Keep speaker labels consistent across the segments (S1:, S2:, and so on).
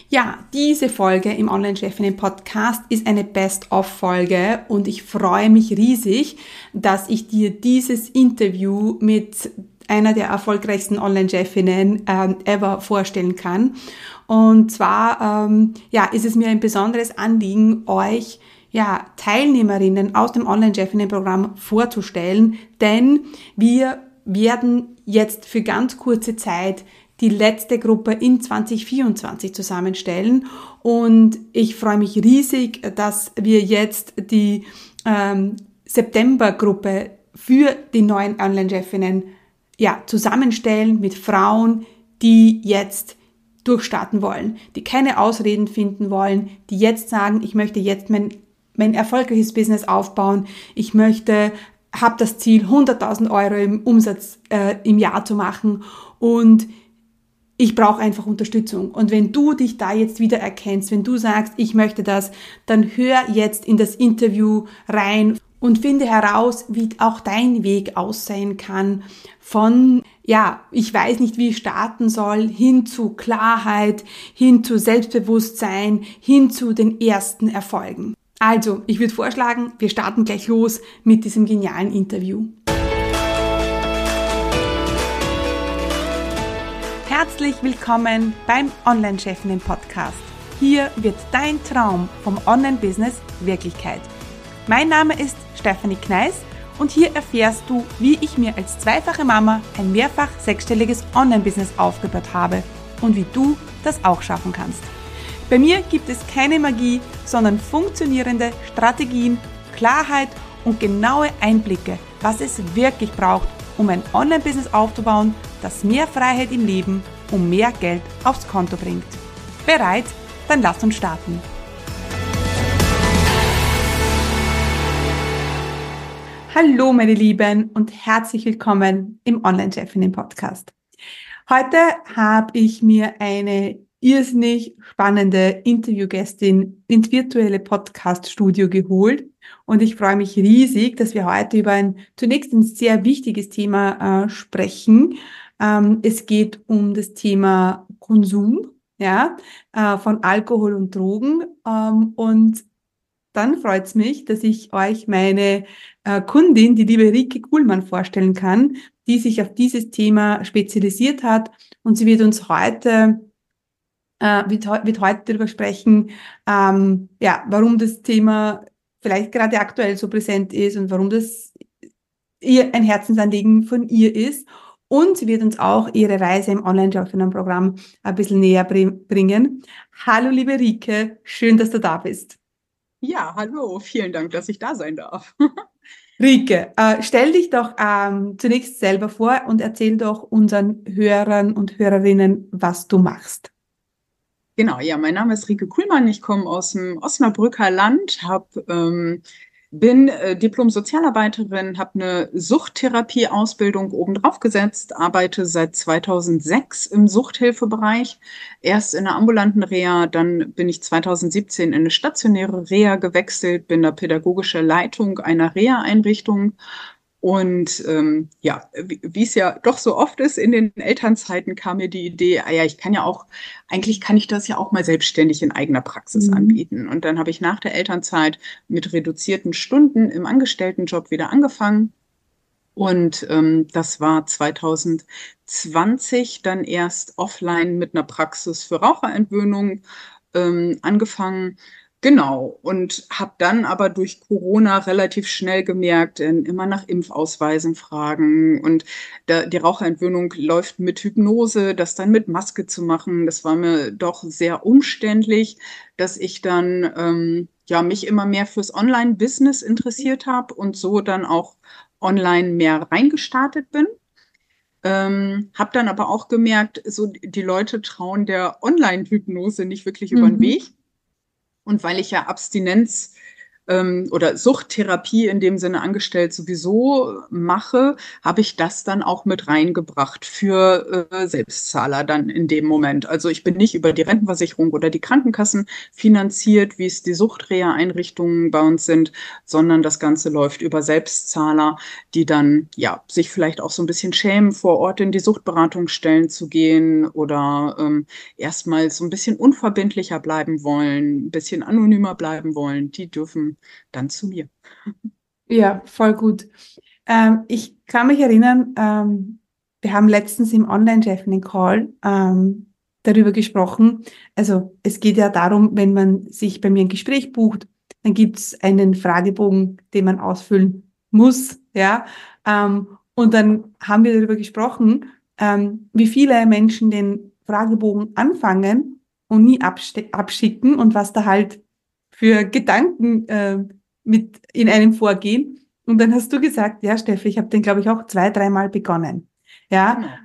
S1: Ja, diese Folge im Online-Chefinnen-Podcast ist eine Best-of-Folge und ich freue mich riesig, dass ich dir dieses Interview mit einer der erfolgreichsten Online-Chefinnen ever vorstellen kann. Und zwar ist es mir ein besonderes Anliegen, euch Teilnehmerinnen aus dem Online-Chefinnen-Programm vorzustellen, denn wir werden jetzt für ganz kurze Zeit die letzte Gruppe in 2024 zusammenstellen und ich freue mich riesig, dass wir jetzt die Septembergruppe für die neuen Online-Chefinnen zusammenstellen mit Frauen, die jetzt durchstarten wollen, die keine Ausreden finden wollen, die jetzt sagen, ich möchte jetzt mein erfolgreiches Business aufbauen, ich habe das Ziel, 100.000 Euro im Umsatz im Jahr zu machen und ich brauche einfach Unterstützung. Und wenn du dich da jetzt wieder erkennst, wenn du sagst, ich möchte das, dann hör jetzt in das Interview rein und finde heraus, wie auch dein Weg aussehen kann von, ich weiß nicht, wie ich starten soll, hin zu Klarheit, hin zu Selbstbewusstsein, hin zu den ersten Erfolgen. Also, ich würde vorschlagen, wir starten gleich los mit diesem genialen Interview. Herzlich willkommen beim Online-Chefinnen-Podcast. Hier wird dein Traum vom Online-Business Wirklichkeit. Mein Name ist Stefanie Kneis und hier erfährst du, wie ich mir als zweifache Mama ein mehrfach sechsstelliges Online-Business aufgebaut habe und wie du das auch schaffen kannst. Bei mir gibt es keine Magie, sondern funktionierende Strategien, Klarheit und genaue Einblicke, was es wirklich braucht, um ein Online-Business aufzubauen, das mehr Freiheit im Leben und mehr Geld aufs Konto bringt. Bereit? Dann lass uns starten. Hallo meine Lieben und herzlich willkommen im Online-Chefinnen-Podcast. Heute habe ich mir eine irrsinnig spannende Interviewgästin ins virtuelle Podcast-Studio geholt und ich freue mich riesig, dass wir heute über zunächst ein sehr wichtiges Thema sprechen. Es geht um das Thema Konsum, von Alkohol und Drogen und dann freut es mich, dass ich euch meine Kundin, die liebe Rike Kuhlmann, vorstellen kann, die sich auf dieses Thema spezialisiert hat und sie wird uns heute darüber sprechen, warum das Thema vielleicht gerade aktuell so präsent ist und warum das ihr ein Herzensanliegen von ihr ist. Und sie wird uns auch ihre Reise im Online-Chefinnen-Programm ein bisschen näher bringen. Hallo, liebe Rike, schön, dass du da bist.
S2: Ja, hallo, vielen Dank, dass ich da sein darf.
S1: Rike, stell dich doch zunächst selber vor und erzähl doch unseren Hörern und Hörerinnen, was du machst.
S2: Genau, ja, mein Name ist Rike Kuhlmann, ich komme aus dem Osnabrücker Land, bin Diplom-Sozialarbeiterin, habe eine Suchttherapie-Ausbildung obendrauf gesetzt, arbeite seit 2006 im Suchthilfebereich, erst in einer ambulanten Reha, dann bin ich 2017 in eine stationäre Reha gewechselt, bin da pädagogische Leitung einer Reha-Einrichtung. Und wie es ja doch so oft ist in den Elternzeiten, kam mir die Idee, eigentlich kann ich das ja auch mal selbstständig in eigener Praxis anbieten. Und dann habe ich nach der Elternzeit mit reduzierten Stunden im Angestelltenjob wieder angefangen. Und das war 2020 dann erst offline mit einer Praxis für Raucherentwöhnung angefangen. Genau, und habe dann aber durch Corona relativ schnell gemerkt, immer nach Impfausweisen fragen und die Raucherentwöhnung läuft mit Hypnose, das dann mit Maske zu machen, das war mir doch sehr umständlich, dass ich dann mich immer mehr fürs Online-Business interessiert habe und so dann auch online mehr reingestartet bin. Habe dann aber auch gemerkt, so die Leute trauen der Online-Hypnose nicht wirklich über den Weg. Und weil ich ja Abstinenz oder Suchttherapie in dem Sinne angestellt sowieso mache, habe ich das dann auch mit reingebracht für Selbstzahler dann in dem Moment. Also ich bin nicht über die Rentenversicherung oder die Krankenkassen finanziert, wie es die Suchtreha-Einrichtungen bei uns sind, sondern das Ganze läuft über Selbstzahler, die dann ja sich vielleicht auch so ein bisschen schämen, vor Ort in die Suchtberatungsstellen zu gehen oder erstmal so ein bisschen unverbindlicher bleiben wollen, ein bisschen anonymer bleiben wollen. Die dürfen dann zu mir.
S1: Ja, voll gut. Ich kann mich erinnern, wir haben letztens im Online-Chef einen Call darüber gesprochen. Also es geht ja darum, wenn man sich bei mir ein Gespräch bucht, dann gibt es einen Fragebogen, den man ausfüllen muss, ja. Und dann haben wir darüber gesprochen, wie viele Menschen den Fragebogen anfangen und nie abschicken und was da halt für Gedanken mit in einem vorgehen. Und dann hast du gesagt, ja, Steffi, ich habe den, glaube ich, auch 2, 3 Mal begonnen. Ja,
S2: Genau.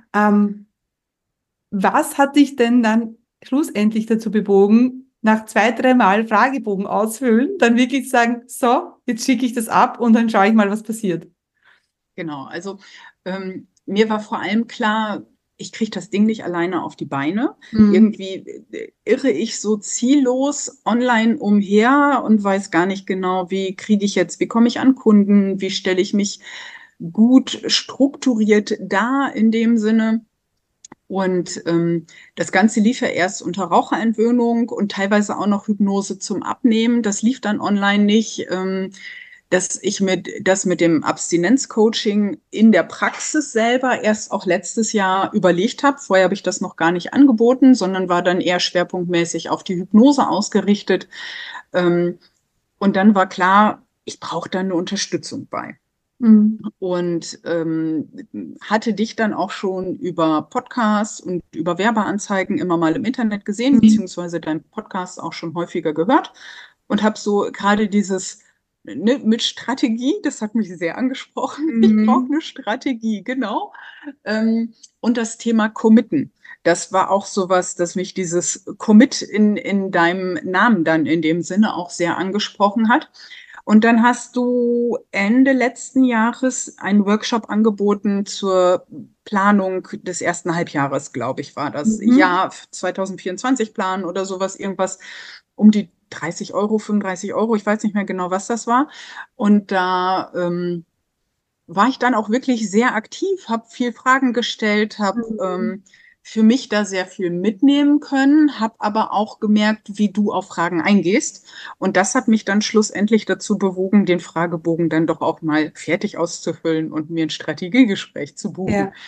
S1: was hat dich denn dann schlussendlich dazu bewogen, nach 2, 3 Mal Fragebogen ausfüllen, dann wirklich sagen, so, jetzt schicke ich das ab und dann schaue ich mal, was passiert?
S2: Genau, also mir war vor allem klar, ich kriege das Ding nicht alleine auf die Beine.
S1: Mhm.
S2: Irgendwie irre ich so ziellos online umher und weiß gar nicht genau, wie komme ich an Kunden, wie stelle ich mich gut strukturiert dar in dem Sinne. Und das Ganze lief ja erst unter Raucherentwöhnung und teilweise auch noch Hypnose zum Abnehmen. Das lief dann online nicht. Dass ich das mit dem Abstinenzcoaching in der Praxis selber erst auch letztes Jahr überlegt habe. Vorher habe ich das noch gar nicht angeboten, sondern war dann eher schwerpunktmäßig auf die Hypnose ausgerichtet. Ähm, und dann war klar, ich brauche da eine Unterstützung bei.
S1: Mhm.
S2: Und hatte dich dann auch schon über Podcasts und über Werbeanzeigen immer mal im Internet gesehen,
S1: Mhm.
S2: beziehungsweise deinen Podcast auch schon häufiger gehört und habe so gerade dieses ne, mit Strategie, das hat mich sehr angesprochen. Ich brauche
S1: Mhm.
S2: eine Strategie, genau. Und das Thema Committen. Das war auch sowas, dass mich dieses Commit in deinem Namen dann in dem Sinne auch sehr angesprochen hat. Und dann hast du Ende letzten Jahres einen Workshop angeboten zur Planung des ersten Halbjahres, glaube ich, war das.
S1: Mhm.
S2: Jahr 2024 planen oder sowas, irgendwas um die 30 €, 35 €, ich weiß nicht mehr genau, was das war. Und da war ich dann auch wirklich sehr aktiv, habe viel Fragen gestellt, habe
S1: Mhm.
S2: für mich da sehr viel mitnehmen können, habe aber auch gemerkt, wie du auf Fragen eingehst. Und das hat mich dann schlussendlich dazu bewogen, den Fragebogen dann doch auch mal fertig auszufüllen und mir ein Strategiegespräch zu buchen.
S1: Ja.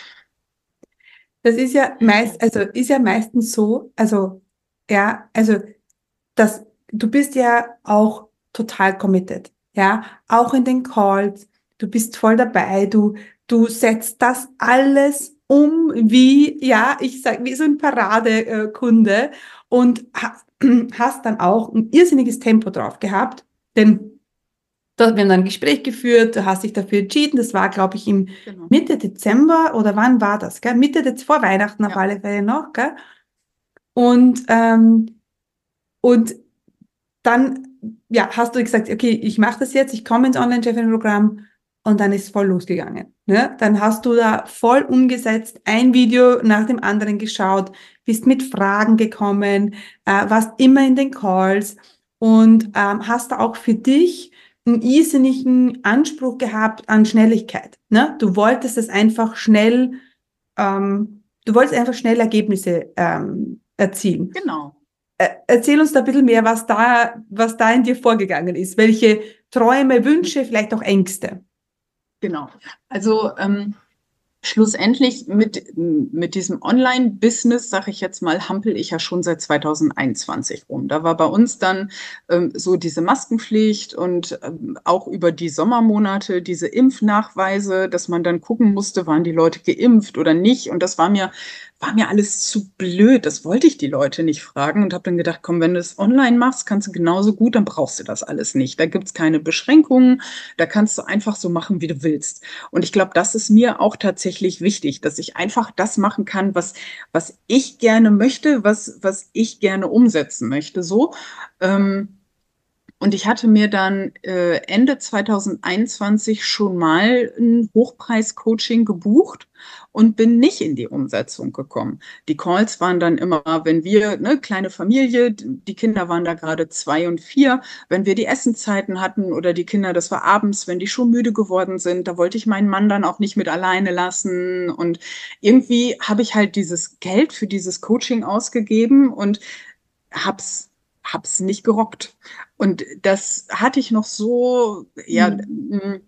S1: Das ist ja ist ja meistens so, also, ja, also, du bist ja auch total committed, ja, auch in den Calls, du bist voll dabei, du setzt das alles um wie, ja, ich sag, wie so ein Paradekunde und hast dann auch ein irrsinniges Tempo drauf gehabt, denn wir haben dann ein Gespräch geführt, du hast dich dafür entschieden, das war, glaube ich, im
S2: Genau.
S1: Mitte Dezember oder wann war das, gell? Vor Weihnachten auf
S2: Ja,
S1: alle Fälle noch, gell? Und, ähm, und dann, ja, hast du gesagt, okay, ich mache das jetzt, ich komme ins Online-Chefin-Programm und dann ist voll losgegangen. Ne? Dann hast du da voll umgesetzt, ein Video nach dem anderen geschaut, bist mit Fragen gekommen, warst immer in den Calls und hast da auch für dich einen irrsinnigen Anspruch gehabt an Schnelligkeit. Ne? Du wolltest einfach schnell Ergebnisse erzielen.
S2: genau.
S1: Erzähl uns da ein bisschen mehr, was da in dir vorgegangen ist. Welche Träume, Wünsche, vielleicht auch Ängste.
S2: Genau. Also schlussendlich mit diesem Online-Business, sage ich jetzt mal, hampel ich ja schon seit 2021 rum. Da war bei uns dann so diese Maskenpflicht und auch über die Sommermonate diese Impfnachweise, dass man dann gucken musste, waren die Leute geimpft oder nicht. Und das war mir alles zu blöd. Das wollte ich die Leute nicht fragen und habe dann gedacht, komm, wenn du es online machst, kannst du genauso gut, dann brauchst du das alles nicht. Da gibt es keine Beschränkungen, da kannst du einfach so machen, wie du willst. Und ich glaube, das ist mir auch tatsächlich wichtig, dass ich einfach das machen kann, was ich gerne möchte, was ich gerne umsetzen möchte, so. Ähm, Und ich hatte mir dann Ende 2021 schon mal ein Hochpreis-Coaching gebucht und bin nicht in die Umsetzung gekommen. Die Calls waren dann immer, wenn wir, ne, kleine Familie, die Kinder waren da gerade 2 und 4, wenn wir die Essenzeiten hatten oder die Kinder, das war abends, wenn die schon müde geworden sind, da wollte ich meinen Mann dann auch nicht mit alleine lassen. Und irgendwie habe ich halt dieses Geld für dieses Coaching ausgegeben und hab's nicht gerockt. Und das hatte ich noch so, ja,
S1: Mhm.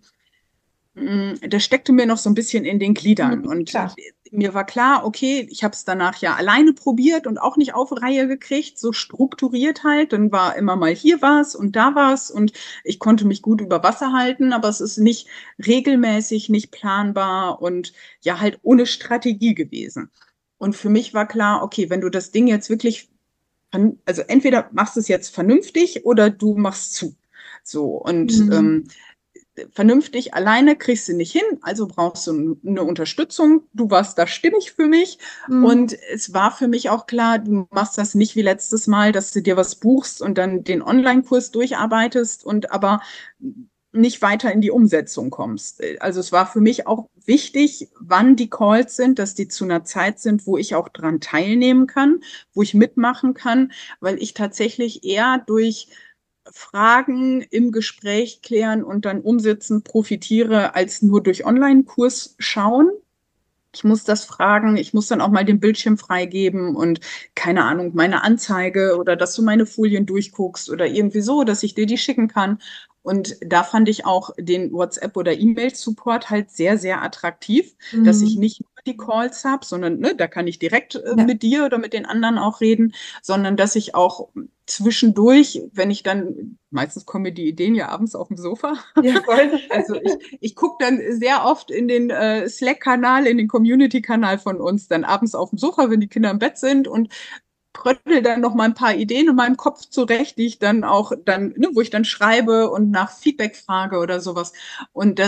S2: das steckte mir noch so ein bisschen in den Gliedern.
S1: Mhm.
S2: Und
S1: Klar.
S2: mir war klar, okay, ich habe es danach ja alleine probiert und auch nicht auf Reihe gekriegt, so strukturiert halt. Dann war immer mal hier was und da was und ich konnte mich gut über Wasser halten, aber es ist nicht regelmäßig, nicht planbar und ja halt ohne Strategie gewesen. Und für mich war klar, okay, wenn du das Ding jetzt wirklich, also entweder machst du es jetzt vernünftig oder du machst zu. So, und
S1: Mhm.
S2: vernünftig alleine kriegst du nicht hin, also brauchst du eine Unterstützung. Du warst da stimmig für mich
S1: Mhm.
S2: und es war für mich auch klar, du machst das nicht wie letztes Mal, dass du dir was buchst und dann den Online-Kurs durcharbeitest und aber nicht weiter in die Umsetzung kommst. Also es war für mich auch wichtig, wann die Calls sind, dass die zu einer Zeit sind, wo ich auch dran teilnehmen kann, wo ich mitmachen kann, weil ich tatsächlich eher durch Fragen im Gespräch klären und dann umsetzen profitiere, als nur durch Online-Kurs schauen. Ich muss das fragen, ich muss dann auch mal den Bildschirm freigeben und keine Ahnung, meine Anzeige oder dass du meine Folien durchguckst oder irgendwie so, dass ich dir die schicken kann. Und da fand ich auch den WhatsApp- oder E-Mail-Support halt sehr, sehr attraktiv, dass ich
S1: Mhm.
S2: nicht nur die Calls habe, sondern ne, da kann ich direkt
S1: Ja.
S2: mit dir oder mit den anderen auch reden, sondern dass ich auch zwischendurch, wenn ich dann, meistens kommen mir die Ideen ja abends auf dem Sofa,
S1: Ja, voll.
S2: also ich gucke dann sehr oft in den Slack-Kanal, in den Community-Kanal von uns, dann abends auf dem Sofa, wenn die Kinder im Bett sind und bröttel dann noch mal ein paar Ideen in meinem Kopf zurecht, die ich dann auch dann, ne, wo ich dann schreibe und nach Feedback frage oder sowas. Und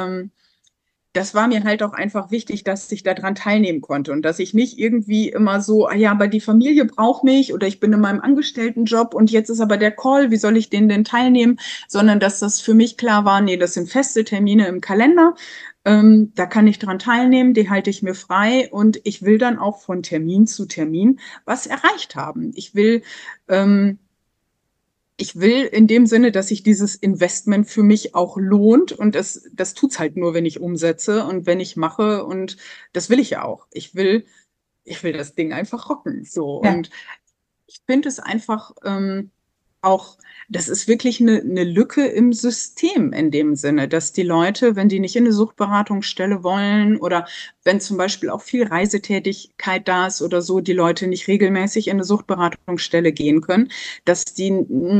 S2: das war mir halt auch einfach wichtig, dass ich daran teilnehmen konnte und dass ich nicht irgendwie immer so, ah ja, aber die Familie braucht mich oder ich bin in meinem Angestelltenjob und jetzt ist aber der Call, wie soll ich den denn teilnehmen? Sondern dass das für mich klar war, nee, das sind feste Termine im Kalender. Da kann ich dran teilnehmen, die halte ich mir frei und ich will dann auch von Termin zu Termin was erreicht haben. Ähm, ich will in dem Sinne, dass sich dieses Investment für mich auch lohnt und das tut's halt nur, wenn ich umsetze und wenn ich mache und das will ich ja auch. Ich will das Ding einfach rocken, so.
S1: Ja.
S2: Und ich finde es einfach auch, das ist wirklich eine Lücke im System in dem Sinne, dass die Leute, wenn die nicht in eine Suchtberatungsstelle wollen oder wenn zum Beispiel auch viel Reisetätigkeit da ist oder so, die Leute nicht regelmäßig in eine Suchtberatungsstelle gehen können, dass die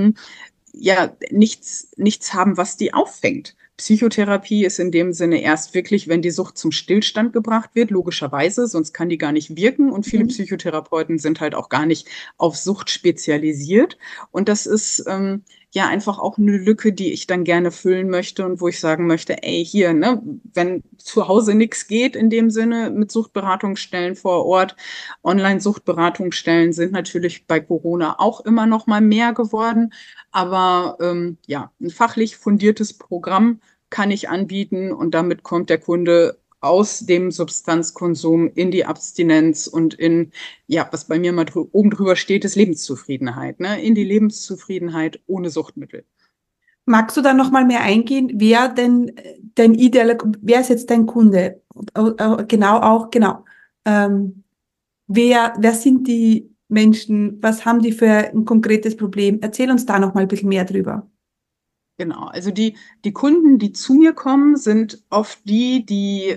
S2: ja nichts haben, was die auffängt. Psychotherapie ist in dem Sinne erst wirklich, wenn die Sucht zum Stillstand gebracht wird, logischerweise, sonst kann die gar nicht wirken. Und viele
S1: Mhm.
S2: Psychotherapeuten sind halt auch gar nicht auf Sucht spezialisiert. Und das ist ja einfach auch eine Lücke, die ich dann gerne füllen möchte und wo ich sagen möchte, ey, hier, ne, wenn zu Hause nichts geht in dem Sinne mit Suchtberatungsstellen vor Ort, Online-Suchtberatungsstellen sind natürlich bei Corona auch immer noch mal mehr geworden. Aber ja, ein fachlich fundiertes Programm kann ich anbieten und damit kommt der Kunde aus dem Substanzkonsum in die Abstinenz und in, ja, was bei mir mal oben drüber steht, ist Lebenszufriedenheit, ne? In die Lebenszufriedenheit ohne Suchtmittel.
S1: Magst du da noch mal mehr eingehen, wer denn dein idealer, wer ist jetzt dein Kunde? Genau auch, genau. Ähm, wer sind die Menschen? Was haben die für ein konkretes Problem? Erzähl uns da noch mal ein bisschen mehr drüber.
S2: Genau, also die Kunden, die zu mir kommen, sind oft die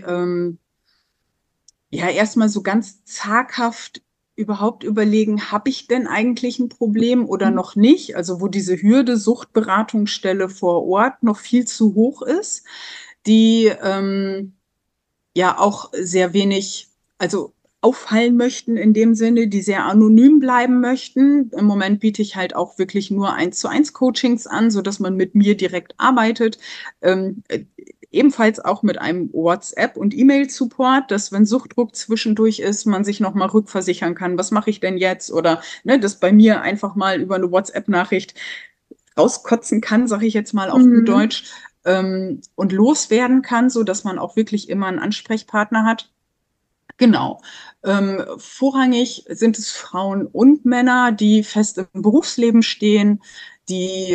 S2: ja erstmal so ganz zaghaft überhaupt überlegen, habe ich denn eigentlich ein Problem oder
S1: Mhm.
S2: noch nicht? Also wo diese Hürde Suchtberatungsstelle vor Ort noch viel zu hoch ist, die ja auch sehr wenig, also auffallen möchten in dem Sinne, die sehr anonym bleiben möchten. Im Moment biete ich halt auch wirklich nur 1:1 Coachings an, so dass man mit mir direkt arbeitet. Ähm, ebenfalls auch mit einem WhatsApp- und E-Mail-Support, dass wenn Suchtdruck zwischendurch ist, man sich nochmal rückversichern kann, was mache ich denn jetzt? Oder ne, dass bei mir einfach mal über eine WhatsApp-Nachricht rauskotzen kann, sage ich jetzt mal auf gut Deutsch, und loswerden kann, so dass man auch wirklich immer einen Ansprechpartner hat. Genau. Vorrangig sind es Frauen und Männer, die fest im Berufsleben stehen, die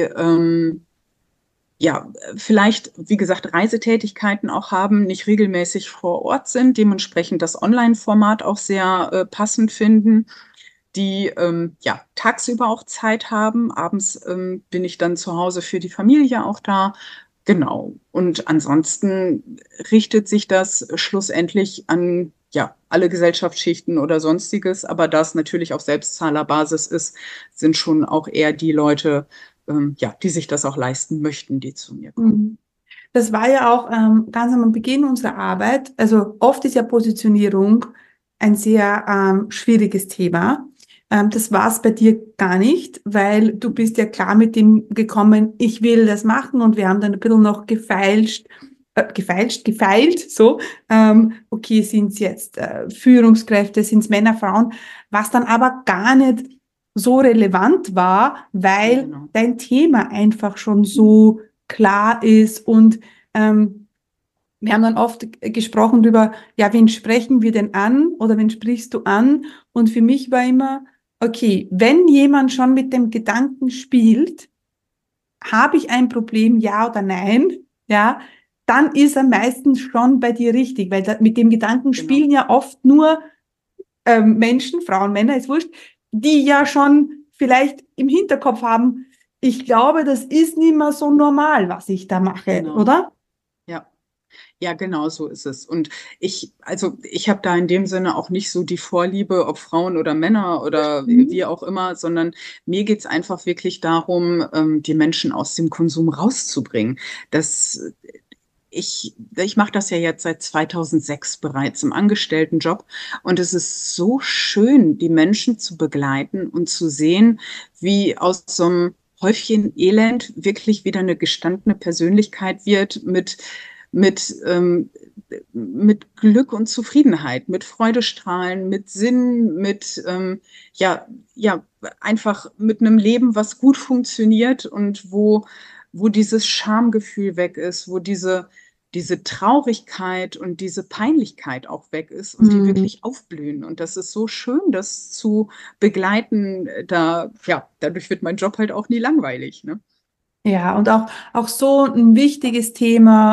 S2: ja, vielleicht, wie gesagt, Reisetätigkeiten auch haben, nicht regelmäßig vor Ort sind, dementsprechend das Online-Format auch sehr passend finden, die ja tagsüber auch Zeit haben. Abends bin ich dann zu Hause für die Familie auch da. Genau. Und ansonsten richtet sich das schlussendlich an ja alle Gesellschaftsschichten oder sonstiges. Aber da es natürlich auf Selbstzahlerbasis ist, sind schon auch eher die Leute, ja, die sich das auch leisten möchten, die zu mir kommen.
S1: Mhm. Das war ja auch ganz am Beginn unserer Arbeit. Also oft ist ja Positionierung ein sehr schwieriges Thema. Das war es bei dir gar nicht, weil du bist ja klar mit dem gekommen, ich will das machen, und wir haben dann ein bisschen noch gefeilt, so, okay, sind es jetzt Führungskräfte, sind es Männer, Frauen, was dann aber gar nicht so relevant war, weil
S2: Genau.
S1: dein Thema einfach schon so klar ist, und wir haben dann oft gesprochen darüber, ja, wen sprechen wir denn an oder wen sprichst du an? Und für mich war immer, okay, wenn jemand schon mit dem Gedanken spielt, habe ich ein Problem, ja oder nein, ja, dann ist er meistens schon bei dir richtig, weil mit dem Gedanken spielen ja oft nur Menschen, Frauen, Männer, ist wurscht, die ja schon vielleicht im Hinterkopf haben, ich glaube, das ist nicht mehr so normal, was ich da mache,
S2: Genau.
S1: oder?
S2: Ja. Ja, genau so ist es. Und also ich habe da in dem Sinne auch nicht so die Vorliebe, ob Frauen oder Männer oder wie auch immer, sondern mir geht's einfach wirklich darum, die Menschen aus dem Konsum rauszubringen. Ich mache das ja jetzt seit 2006 bereits im Angestelltenjob, und es ist so schön, die Menschen zu begleiten und zu sehen, wie aus so einem Häufchen Elend wirklich wieder eine gestandene Persönlichkeit wird mit, ähm, mit Glück und Zufriedenheit, mit Freudestrahlen, mit Sinn, mit ja, einfach mit einem Leben, was gut funktioniert und wo dieses Schamgefühl weg ist, wo diese Traurigkeit und diese Peinlichkeit auch weg ist und die wirklich aufblühen. Und das ist so schön, das zu begleiten. Ja, dadurch wird mein Job halt auch nie langweilig, ne?
S1: Ja, und auch so ein wichtiges Thema,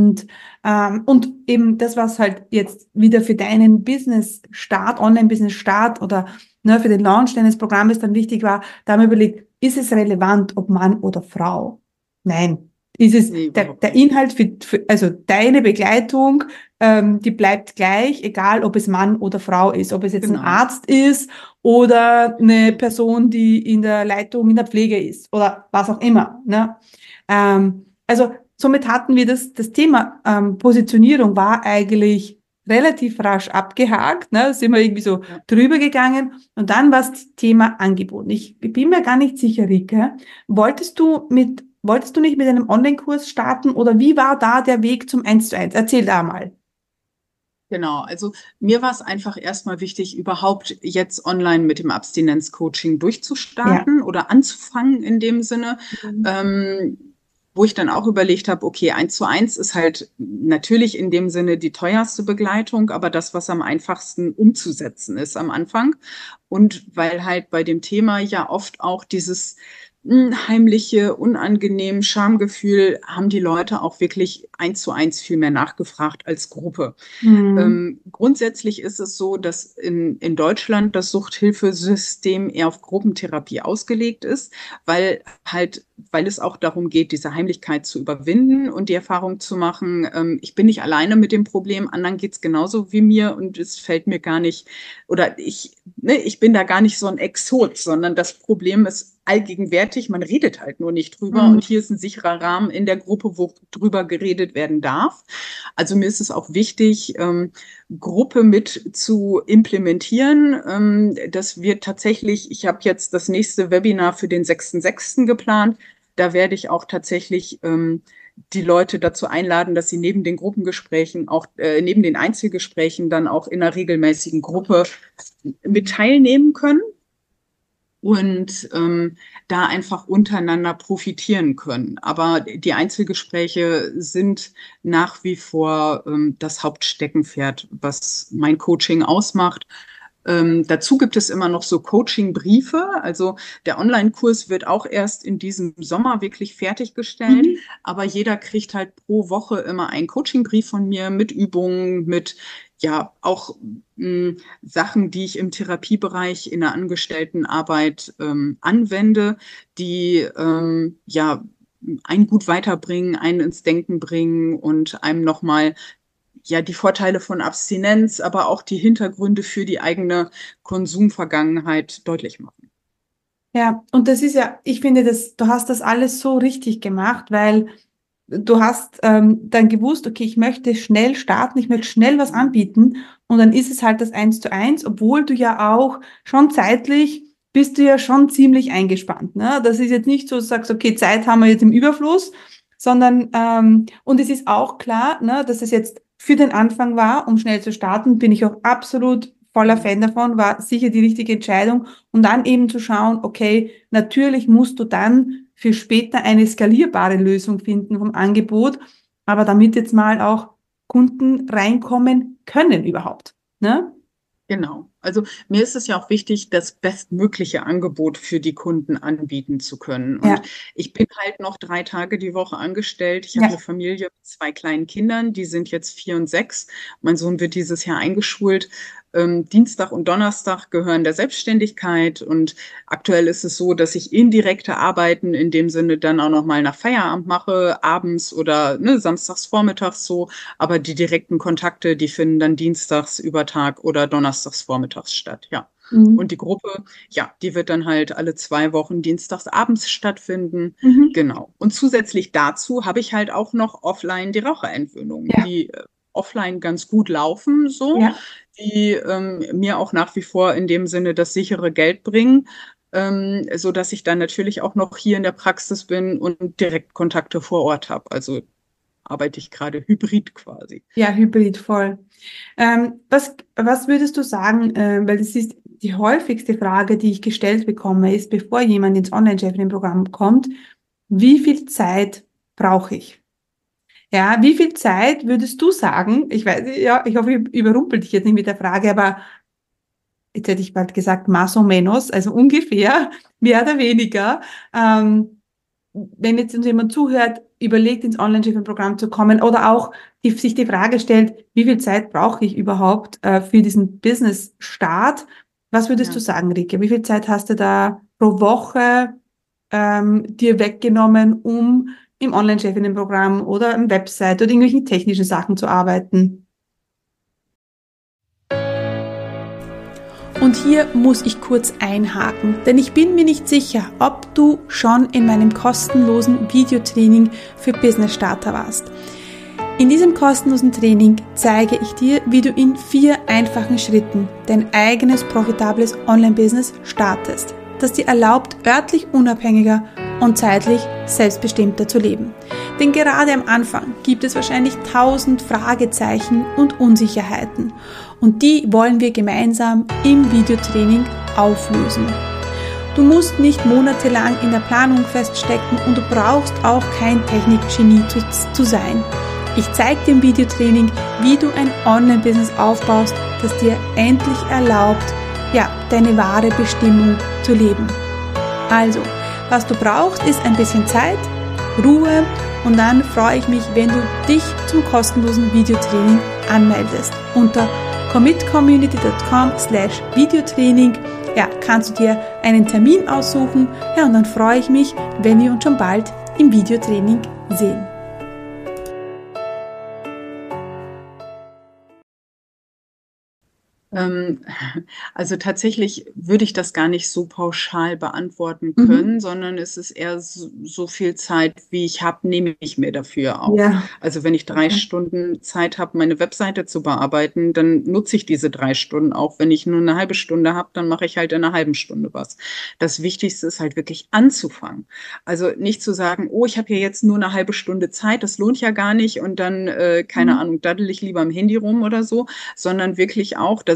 S1: und eben das, was halt jetzt wieder für deinen Business-Start, Online-Business-Start oder ne, für den Launch deines Programmes dann wichtig war, da haben wir überlegt, ist es relevant, ob Mann oder Frau? Nein. Ist es
S2: Nee,
S1: der,
S2: überhaupt
S1: der
S2: nicht.
S1: Inhalt also deine Begleitung, die bleibt gleich, egal ob es Mann oder Frau ist, ob es jetzt ein
S2: Genau.
S1: Arzt ist oder eine Person, die in der Leitung, in der Pflege ist oder was auch immer. Ne? Also somit hatten wir das Thema Positionierung war eigentlich relativ rasch abgehakt. Ne? Da sind wir irgendwie so
S2: Ja.
S1: drüber gegangen, und dann war das Thema Angebot. Ich bin mir gar nicht sicher, Rike, wolltest du nicht mit einem Online-Kurs starten, oder wie war da der Weg zum 1:1? Erzähl da mal.
S2: Genau, also mir war es einfach erstmal wichtig, überhaupt jetzt online mit dem Abstinenz-Coaching
S1: Ja.
S2: durchzustarten oder anzufangen in dem Sinne,
S1: Mhm.
S2: wo ich dann auch überlegt habe, okay, 1:1 ist halt natürlich in dem Sinne die teuerste Begleitung, aber das, was am einfachsten umzusetzen ist am Anfang. Und weil halt bei dem Thema ja oft auch dieses heimliche, unangenehm Schamgefühl, haben die Leute auch wirklich 1:1 viel mehr nachgefragt als Gruppe.
S1: Mhm.
S2: Grundsätzlich ist es so, dass in Deutschland das Suchthilfesystem eher auf Gruppentherapie ausgelegt ist, weil es auch darum geht, diese Heimlichkeit zu überwinden und die Erfahrung zu machen, ich bin nicht alleine mit dem Problem, anderen geht es genauso wie mir, und es fällt mir gar nicht, oder ich bin da gar nicht so ein Exot, sondern das Problem ist allgegenwärtig, man redet halt nur nicht drüber,
S1: Mhm.
S2: und hier ist ein sicherer Rahmen in der Gruppe, wo drüber geredet werden darf. Also mir ist es auch wichtig, Gruppe mit zu implementieren. Das wird tatsächlich, ich habe jetzt das nächste Webinar für den 6.6. geplant. Da werde ich auch tatsächlich die Leute dazu einladen, dass sie neben den Gruppengesprächen, auch neben den Einzelgesprächen dann auch in einer regelmäßigen Gruppe mit teilnehmen können. und da einfach untereinander profitieren können. Aber die Einzelgespräche sind nach wie vor das Hauptsteckenpferd, was mein Coaching ausmacht. Dazu gibt es immer noch so Coaching-Briefe. Also der Online-Kurs wird auch erst in diesem Sommer wirklich fertiggestellt.
S1: Mhm.
S2: Aber jeder kriegt halt pro Woche immer einen Coaching-Brief von mir mit Übungen, mit ja auch Sachen, die ich im Therapiebereich in der Angestelltenarbeit anwende, die ja einen gut weiterbringen, einen ins Denken bringen und einem nochmal ja die Vorteile von Abstinenz, aber auch die Hintergründe für die eigene Konsumvergangenheit deutlich machen.
S1: Ja, und das ist ja, ich finde, du hast das alles so richtig gemacht, weil du hast dann gewusst, okay, ich möchte schnell starten, ich möchte schnell was anbieten und dann ist es halt das 1:1, obwohl du ja auch schon zeitlich bist du ja schon ziemlich eingespannt. Ne? Das ist jetzt nicht so, dass du sagst, okay, Zeit haben wir jetzt im Überfluss, sondern und es ist auch klar, ne, dass es jetzt für den Anfang war, um schnell zu starten, bin ich auch absolut voller Fan davon, war sicher die richtige Entscheidung und dann eben zu schauen, okay, natürlich musst du dann für später eine skalierbare Lösung finden vom Angebot, aber damit jetzt mal auch Kunden reinkommen können überhaupt. Ne?
S2: Genau. Also mir ist es ja auch wichtig, das bestmögliche Angebot für die Kunden anbieten zu können. Und
S1: Ja,
S2: ich bin halt noch 3 Tage die Woche angestellt. Ich habe eine
S1: ja.
S2: Familie mit 2 kleinen Kindern, die sind jetzt 4 und 6. Mein Sohn wird dieses Jahr eingeschult. Dienstag und Donnerstag gehören der Selbstständigkeit und aktuell ist es so, dass ich indirekte Arbeiten in dem Sinne dann auch noch mal nach Feierabend mache, abends oder ne, samstags vormittags so, aber die direkten Kontakte, die finden dann dienstags über Tag oder donnerstags vormittags statt, ja. Und
S1: Mhm.
S2: die Gruppe, ja, die wird dann halt alle 2 Wochen dienstags abends stattfinden.
S1: Mhm.
S2: Genau. Und zusätzlich dazu habe ich halt auch noch offline die Raucherentwöhnung,
S1: Ja,
S2: die offline ganz gut laufen, so,
S1: ja.
S2: die mir auch nach wie vor in dem Sinne das sichere Geld bringen, so dass ich dann natürlich auch noch hier in der Praxis bin und direkt Kontakte vor Ort habe. Also arbeite ich gerade hybrid quasi.
S1: Ja, Hybrid voll. Was würdest du sagen, weil das ist die häufigste Frage, die ich gestellt bekomme, ist, bevor jemand ins Online-Chefin-Programm kommt, wie viel Zeit brauche ich? Ja, wie viel Zeit würdest du sagen? Ich weiß, ja, ich hoffe, ich überrumpel dich jetzt nicht mit der Frage, aber jetzt hätte ich bald gesagt, más o menos, also ungefähr, mehr oder weniger. Wenn jetzt uns jemand zuhört, überlegt, ins Online-Chefin-Programm zu kommen oder auch sich die Frage stellt, wie viel Zeit brauche ich überhaupt für diesen Business-Start? Was würdest du
S2: Ja.
S1: sagen, Rike? Wie viel Zeit hast du da pro Woche dir weggenommen, um im Online-Chefinnen-Programm oder im Website oder irgendwelchen technischen Sachen zu arbeiten? Und hier muss ich kurz einhaken, denn ich bin mir nicht sicher, ob du schon in meinem kostenlosen Videotraining für Business Starter warst. In diesem kostenlosen Training zeige ich dir, wie du in 4 einfachen Schritten dein eigenes profitables Online-Business startest, das dir erlaubt, örtlich unabhängiger und zeitlich selbstbestimmter zu leben. Denn gerade am Anfang gibt es wahrscheinlich 1000 Fragezeichen und Unsicherheiten und die wollen wir gemeinsam im Videotraining auflösen. Du musst nicht monatelang in der Planung feststecken und du brauchst auch kein Technikgenie zu sein. Ich zeige dir im Videotraining, wie du ein Online-Business aufbaust, das dir endlich erlaubt, ja, deine wahre Bestimmung zu leben. Also, was du brauchst, ist ein bisschen Zeit, Ruhe und dann freue ich mich, wenn du dich zum kostenlosen Videotraining anmeldest. Unter commitcommunity.com/Videotraining ja, kannst du dir einen Termin aussuchen. Ja, und dann freue ich mich, wenn wir uns schon bald im Videotraining sehen.
S2: Ähm, Also tatsächlich würde ich das gar nicht so pauschal beantworten
S1: Mhm.
S2: können, sondern es ist eher so viel Zeit, wie ich habe, nehme ich mir dafür auch.
S1: Ja,
S2: Also wenn ich 3 Stunden Zeit habe, meine Webseite zu bearbeiten, dann nutze ich diese 3 Stunden auch. Wenn ich nur eine halbe Stunde habe, dann mache ich halt in einer halben Stunde was. Das Wichtigste ist halt wirklich anzufangen. Also nicht zu sagen, oh, ich habe hier jetzt nur eine halbe Stunde Zeit, das lohnt ja gar nicht und dann, keine
S1: Mhm.
S2: Ahnung, daddel ich lieber am Handy rum oder so, sondern wirklich auch, da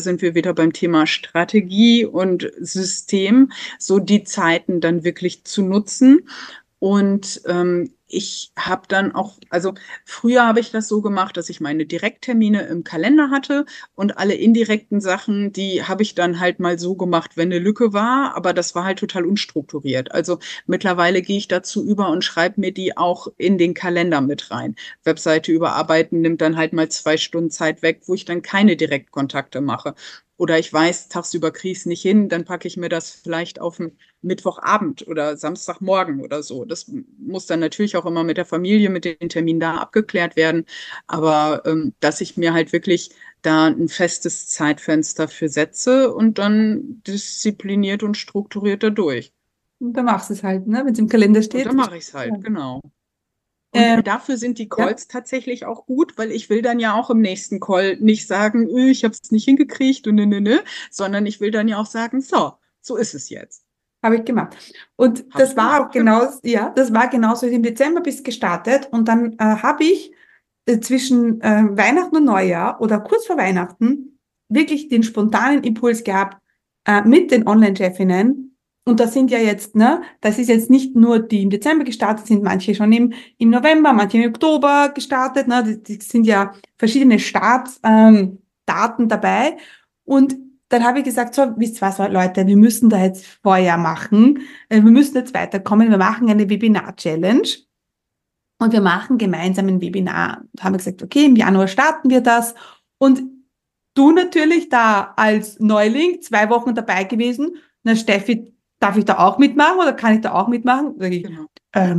S2: sind wir wieder beim Thema Strategie und System, so die Zeiten dann wirklich zu nutzen. Und ich habe dann auch, also früher habe ich das so gemacht, dass ich meine Direkttermine im Kalender hatte und alle indirekten Sachen, die habe ich dann halt mal so gemacht, wenn eine Lücke war, aber das war halt total unstrukturiert. Also mittlerweile gehe ich dazu über und schreibe mir die auch in den Kalender mit rein. Webseite überarbeiten nimmt dann halt mal 2 Stunden Zeit weg, wo ich dann keine Direktkontakte mache. Oder ich weiß, tagsüber kriege ich es nicht hin, dann packe ich mir das vielleicht auf den Mittwochabend oder Samstagmorgen oder so. Das muss dann natürlich auch immer mit der Familie, mit den Terminen da abgeklärt werden. Aber dass ich mir halt wirklich da ein festes Zeitfenster für setze und dann diszipliniert und strukturiert dadurch.
S1: Und dann machst du es halt, ne? Wenn es im Kalender
S2: Und
S1: steht.
S2: dann mache ich es halt, genau. Und
S1: Ähm,
S2: dafür sind die
S1: ja,
S2: Calls tatsächlich auch gut, weil ich will dann ja auch im nächsten Call nicht sagen, ich habe es nicht hingekriegt und ne, sondern ich will dann ja auch sagen, so, so ist es jetzt.
S1: habe ich gemacht. Und
S2: Habe
S1: das
S2: ich
S1: war
S2: gemacht,
S1: auch
S2: genau.
S1: genau, ja, das war genauso. Im Dezember bist gestartet und dann habe ich zwischen Weihnachten und Neujahr oder kurz vor Weihnachten wirklich den spontanen Impuls gehabt mit den Online-Chefinnen. Und das sind ja jetzt, ne, das ist jetzt nicht nur die im Dezember gestartet sind, manche schon im November, manche im Oktober gestartet, ne, die sind ja verschiedene Startdaten dabei. Und dann habe ich gesagt, so, wisst ihr was, Leute, wir müssen da jetzt Feuer machen, wir müssen jetzt weiterkommen, wir machen eine Webinar-Challenge. Und wir machen gemeinsam ein Webinar. Da haben wir gesagt, okay, im Januar starten wir das. Und du natürlich da als Neuling 2 Wochen dabei gewesen. Na, Steffi, darf ich da auch mitmachen oder kann ich da auch mitmachen? Sag ich,
S2: Genau.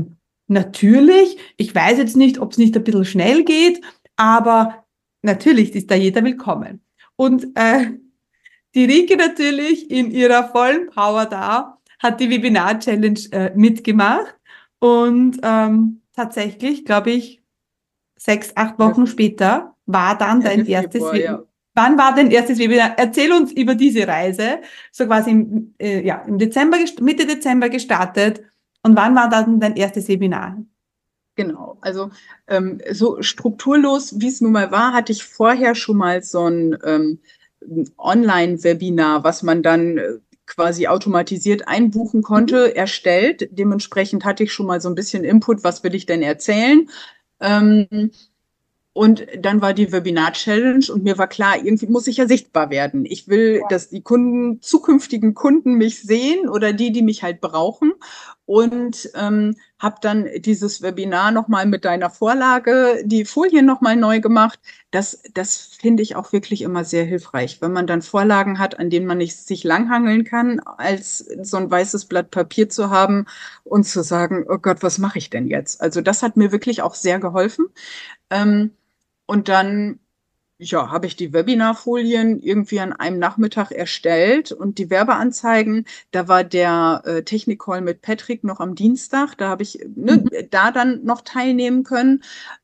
S1: natürlich. Ich weiß jetzt nicht, ob es nicht ein bisschen schnell geht, aber natürlich ist da jeder willkommen. Und die Rike natürlich in ihrer vollen Power da, hat die Webinar-Challenge mitgemacht und tatsächlich, glaube ich, 6, 8
S2: Ja,
S1: Wochen später war dann dein
S2: Ende
S1: erstes
S2: Februar,
S1: Webinar.
S2: ja.
S1: Wann war dein erstes Webinar? Erzähl uns über diese Reise. So quasi im Dezember, Mitte Dezember gestartet. Und wann war dann dein erstes Webinar?
S2: Genau. Also so strukturlos, wie es nun mal war, hatte ich vorher schon mal so ein Online-Webinar, was man dann quasi automatisiert einbuchen
S1: Mhm.
S2: konnte, erstellt. Dementsprechend hatte ich schon mal so ein bisschen Input, was will ich denn erzählen? Ähm, Und dann war die Webinar-Challenge und mir war klar, irgendwie muss ich ja sichtbar werden. Ich will, dass die Kunden, zukünftigen Kunden mich sehen oder die mich halt brauchen. Und habe dann dieses Webinar nochmal mit deiner Vorlage, die Folien nochmal neu gemacht. Das finde ich auch wirklich immer sehr hilfreich, wenn man dann Vorlagen hat, an denen man nicht sich langhangeln kann, als so ein weißes Blatt Papier zu haben und zu sagen, oh Gott, was mache ich denn jetzt? Also das hat mir wirklich auch sehr geholfen. Ähm, und dann, ja, habe ich die Webinarfolien irgendwie an einem Nachmittag erstellt und die Werbeanzeigen, da war der Technik-Call mit Patrick noch am Dienstag, da habe ich
S1: Mhm.
S2: da dann noch teilnehmen können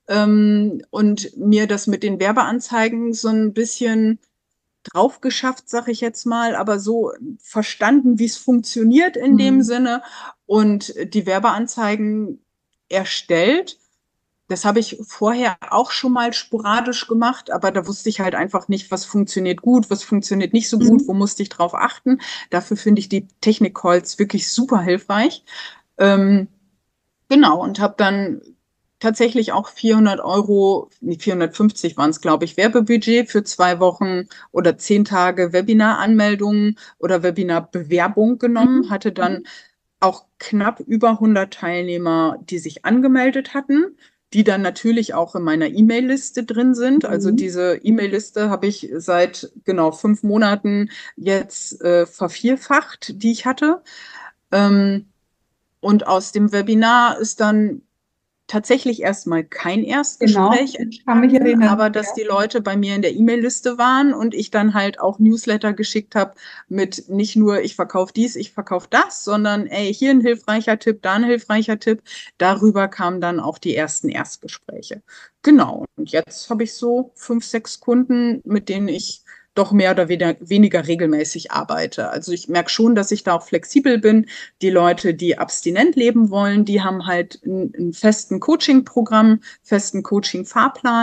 S2: und mir das mit den Werbeanzeigen so ein bisschen drauf geschafft, sag ich jetzt mal, aber so verstanden, wie es funktioniert in dem
S1: Mhm.
S2: Sinne und die Werbeanzeigen erstellt. Das habe ich vorher auch schon mal sporadisch gemacht, aber da wusste ich halt einfach nicht, was funktioniert gut, was funktioniert nicht so gut, wo
S1: Mhm.
S2: musste ich drauf achten. Dafür finde ich die Technik-Calls wirklich super hilfreich. Ähm, genau, und habe dann tatsächlich auch 400 €, nee, 450 waren es, glaube ich, Werbebudget für 2 Wochen oder 10 Tage Webinar-Anmeldungen oder Webinar-Bewerbung genommen,
S1: Mhm.
S2: hatte dann
S1: Mhm.
S2: auch knapp über 100 Teilnehmer, die sich angemeldet hatten, die dann natürlich auch in meiner E-Mail-Liste drin sind. Also
S1: Mhm.
S2: diese E-Mail-Liste habe ich seit genau 5 Monaten jetzt vervierfacht, die ich hatte. Ähm, und aus dem Webinar ist dann tatsächlich erstmal kein
S1: Genau,
S2: Erstgespräch
S1: ich kann mich
S2: entstanden,
S1: erinnern.
S2: aber dass
S1: Ja.
S2: die Leute bei mir in der E-Mail-Liste waren und ich dann halt auch Newsletter geschickt habe mit nicht nur ich verkaufe dies, ich verkaufe das, sondern ey, hier ein hilfreicher Tipp, da ein hilfreicher Tipp. Darüber kamen dann auch die ersten Erstgespräche. Genau. Und jetzt habe ich so 5, 6 Kunden, mit denen ich doch mehr oder weniger regelmäßig arbeite. Also ich merke schon, dass ich da auch flexibel bin. Die Leute, die abstinent leben wollen, die haben halt einen festen Coaching-Programm, festen Coaching-Fahrplan.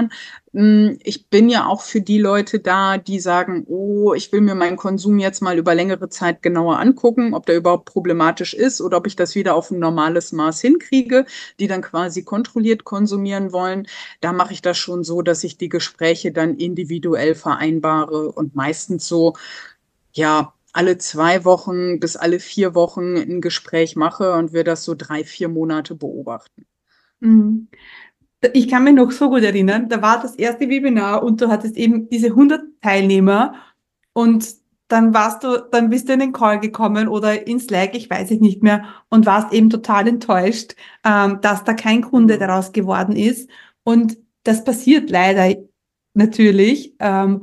S2: Ich bin ja auch für die Leute da, die sagen, oh, ich will mir meinen Konsum jetzt mal über längere Zeit genauer angucken, ob der überhaupt problematisch ist oder ob ich das wieder auf ein normales Maß hinkriege, die dann quasi kontrolliert konsumieren wollen. Da mache ich das schon so, dass ich die Gespräche dann individuell vereinbare und meistens so, ja, alle 2 Wochen bis alle 4 Wochen ein Gespräch mache und wir das so 3, 4 Monate beobachten.
S1: Mhm. Ich kann mich noch so gut erinnern, da war das erste Webinar und du hattest eben diese 100 Teilnehmer und dann bist du in den Call gekommen oder ins Slack, ich weiß es nicht mehr, und warst eben total enttäuscht, dass da kein Kunde
S2: Genau.
S1: daraus geworden ist. Und das passiert leider natürlich,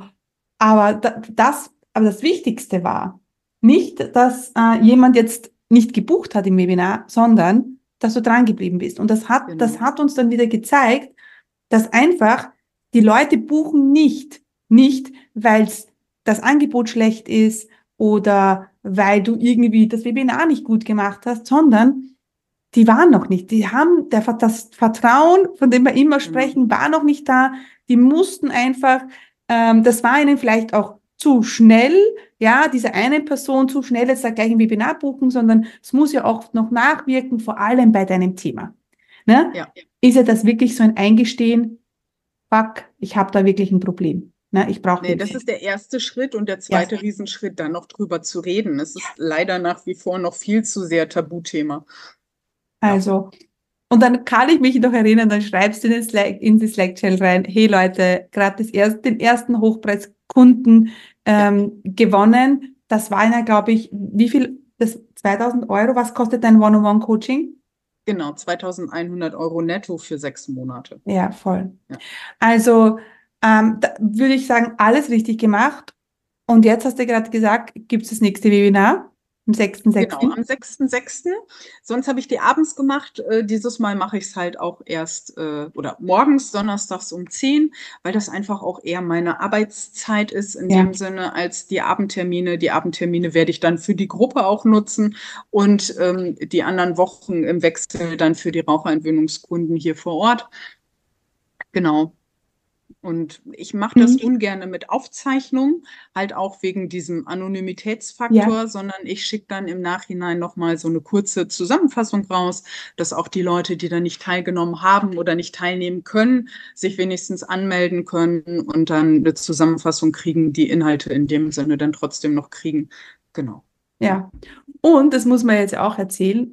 S1: aber das Wichtigste war nicht, dass jemand jetzt nicht gebucht hat im Webinar, sondern dass du dran geblieben bist. Und das
S2: Genau.
S1: hat uns dann wieder gezeigt, dass einfach die Leute buchen nicht, weil das Angebot schlecht ist oder weil du irgendwie das Webinar nicht gut gemacht hast, sondern die waren noch nicht. Die haben das Vertrauen, von dem wir immer
S2: Genau.
S1: sprechen, war noch nicht da. Die mussten einfach, das war ihnen vielleicht auch zu schnell, ja, diese eine Person zu schnell jetzt da gleich ein Webinar buchen, sondern es muss ja auch noch nachwirken, vor allem bei deinem Thema. Ne?
S2: Ja.
S1: Ist ja das wirklich so ein Eingestehen, fuck, ich habe da wirklich ein Problem. Ne? Ich brauche
S2: Nee, das
S1: Hilfe.
S2: ist der erste Schritt und der
S1: Ja,
S2: zweite Riesenschritt, dann noch drüber zu reden. Es ist leider nach wie vor noch viel zu sehr Tabuthema. Ja,
S1: also, und dann kann ich mich noch erinnern, dann schreibst du in die Slack-Channel rein, hey Leute, gerade den ersten Hochpreiskunden
S2: ja,
S1: gewonnen. Das waren ja, glaube ich, wie viel, das 2.000 Euro, was kostet dein One-on-One-Coaching?
S2: genau, 2.100 € netto für 6 Monate.
S1: Ja, voll.
S2: Ja.
S1: Also, da würde ich sagen, alles richtig gemacht. Und jetzt hast du gerade gesagt, gibt es das nächste Webinar am
S2: Genau,
S1: 6.6.
S2: am 6.6. Sonst habe ich die abends gemacht. Dieses Mal mache ich es halt auch erst oder morgens, donnerstags um 10, weil das einfach auch eher meine Arbeitszeit ist in
S1: Ja,
S2: dem Sinne als die Abendtermine. Die Abendtermine werde ich dann für die Gruppe auch nutzen und die anderen Wochen im Wechsel dann für die Raucherentwöhnungskunden hier vor Ort. Genau. Und ich mache das
S1: mhm.
S2: ungerne mit Aufzeichnung, halt auch wegen diesem
S1: Ja,
S2: Anonymitätsfaktor, sondern ich schicke dann im Nachhinein nochmal so eine kurze Zusammenfassung raus, dass auch die Leute, die da nicht teilgenommen haben oder nicht teilnehmen können, sich wenigstens anmelden können und dann eine Zusammenfassung kriegen, die Inhalte in dem Sinne dann trotzdem noch kriegen. Genau. Ja.
S1: ja. Und das muss man jetzt auch erzählen,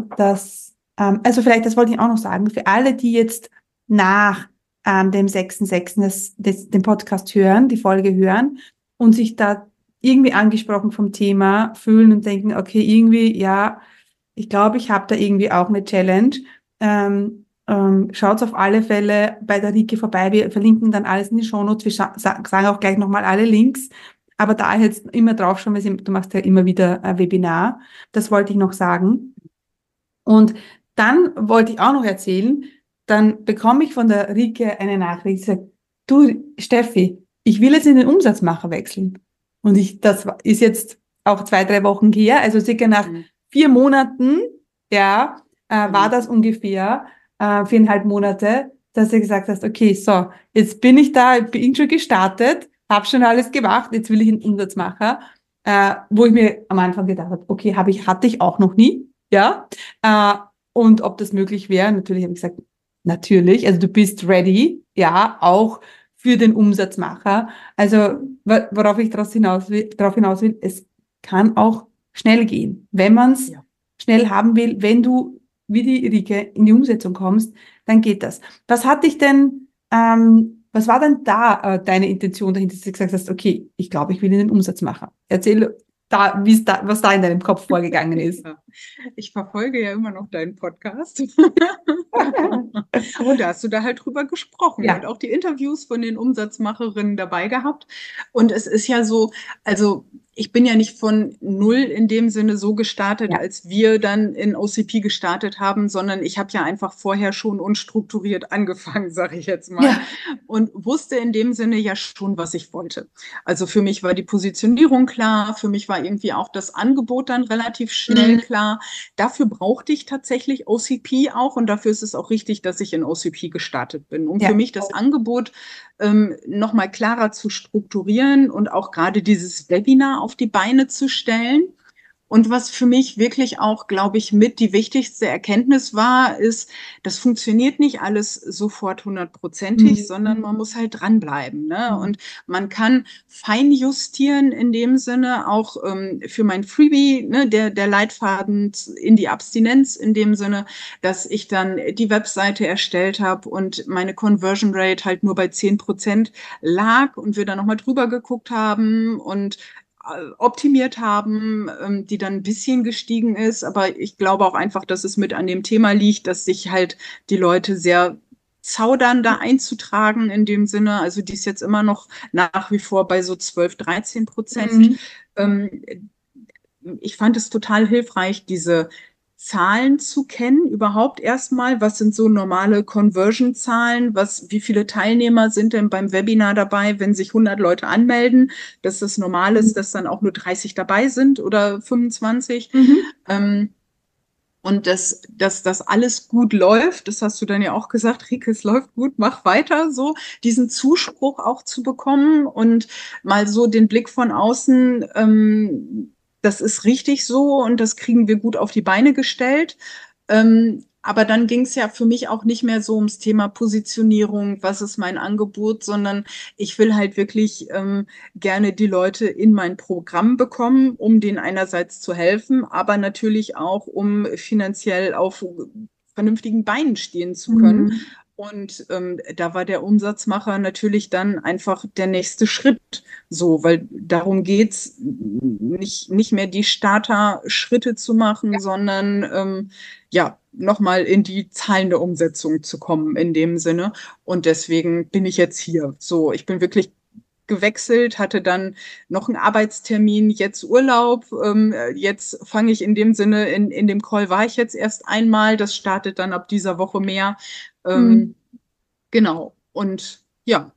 S1: also vielleicht, das wollte ich auch noch sagen, für alle, die jetzt nach dem 6.6. Den Podcast hören, die Folge hören und sich da irgendwie angesprochen vom Thema fühlen und denken, okay, irgendwie, ja, ich glaube, ich habe da irgendwie auch eine Challenge. Schaut auf alle Fälle bei der Rike vorbei. Wir verlinken dann alles in die Shownotes. Wir sagen auch gleich nochmal alle Links. Aber da jetzt immer drauf schauen, weil du machst ja immer wieder ein Webinar. Das wollte ich noch sagen. Und dann wollte ich auch noch erzählen, dann bekomme ich von der Rike eine Nachricht, die sagt, du Steffi, ich will jetzt in den Umsatzmacher wechseln. Und ist jetzt auch 2, 3 Wochen her, also circa nach
S2: Mhm.
S1: 4 Monaten, ja, war
S2: Genau.
S1: das ungefähr, 4,5 Monate, dass du gesagt hast, okay, so, jetzt bin ich da, bin schon gestartet, habe schon alles gemacht, jetzt will ich einen Umsatzmacher, wo ich mir am Anfang gedacht habe, okay, hatte ich auch noch nie, ja, äh, und ob das möglich wäre, natürlich habe ich gesagt, natürlich, also du bist ready, ja, auch für den Umsatzmacher. Also worauf ich darauf hinaus will, es kann auch schnell gehen. Wenn man es
S2: Ja.
S1: schnell haben will, wenn du wie die Rike in die Umsetzung kommst, dann geht das. Was war denn da deine Intention dahinter, dass du gesagt hast, okay, ich glaube, ich will in den Umsatzmacher. Erzähl was da in deinem Kopf vorgegangen ist.
S2: Ja. Ich verfolge ja immer noch deinen Podcast. Und da hast du da halt drüber gesprochen und
S1: Ja,
S2: auch die Interviews von den Umsatzmacherinnen dabei gehabt. Und es ist ja so, also ich bin ja nicht von null in dem Sinne so gestartet,
S1: Ja.
S2: als wir dann in OCP gestartet haben, sondern ich habe ja einfach vorher schon unstrukturiert angefangen, sage ich jetzt mal,
S1: Ja.
S2: und wusste in dem Sinne ja schon, was ich wollte. Also für mich war die Positionierung klar, für mich war irgendwie auch das Angebot dann relativ schnell
S1: Mhm.
S2: klar. Dafür brauchte ich tatsächlich OCP auch und dafür ist es auch richtig, dass ich in OCP gestartet bin, um für
S1: Ja.
S2: mich das Angebot nochmal klarer zu strukturieren und auch gerade dieses Webinar auf die Beine zu stellen. Und was für mich wirklich auch, glaube ich, mit die wichtigste Erkenntnis war, ist, das funktioniert nicht alles sofort hundertprozentig, sondern
S1: Mhm.
S2: man muss halt dranbleiben. Ne?
S1: Mhm.
S2: Und man kann fein justieren in dem Sinne, auch für mein Freebie, ne, der Leitfaden in die Abstinenz in dem Sinne, dass ich dann die Webseite erstellt habe und meine Conversion Rate halt nur bei 10% lag und wir dann nochmal drüber geguckt haben und optimiert haben, die dann ein bisschen gestiegen ist. Aber ich glaube auch einfach, dass es mit an dem Thema liegt, dass sich halt die Leute sehr zaudern, da einzutragen in dem Sinne. Also die ist jetzt immer noch nach wie vor bei so 12-13%.
S1: Mhm.
S2: Ähm, Ich fand es total hilfreich, diese Zahlen zu kennen, überhaupt erstmal. Was sind so normale Conversion-Zahlen? Wie viele Teilnehmer sind denn beim Webinar dabei, wenn sich 100 Leute anmelden? Dass das normal ist, dass dann auch nur 30 dabei sind oder 25.
S1: Mhm.
S2: Ähm, und dass das alles gut läuft, das hast du dann ja auch gesagt, Rike, es läuft gut, mach weiter, so diesen Zuspruch auch zu bekommen und mal so den Blick von außen, das ist richtig so und das kriegen wir gut auf die Beine gestellt. Aber dann ging es ja für mich auch nicht mehr so ums Thema Positionierung, was ist mein Angebot, sondern ich will halt wirklich gerne die Leute in mein Programm bekommen, um denen einerseits zu helfen, aber natürlich auch, um finanziell auf vernünftigen Beinen stehen zu können.
S1: Mhm.
S2: Und da war der Umsatzmacher natürlich dann einfach der nächste Schritt, so, weil darum geht's nicht mehr die Starter-Schritte zu machen, sondern ja, nochmal in die zahlende Umsetzung zu kommen in dem Sinne. Und deswegen bin ich jetzt hier. So, ich bin wirklich gewechselt, hatte dann noch einen Arbeitstermin, jetzt Urlaub. Jetzt fange ich in dem Sinne, in dem Call war ich jetzt erst einmal. Das startet dann ab dieser Woche mehr.
S1: Mhm.
S2: Ähm, genau. Und ja,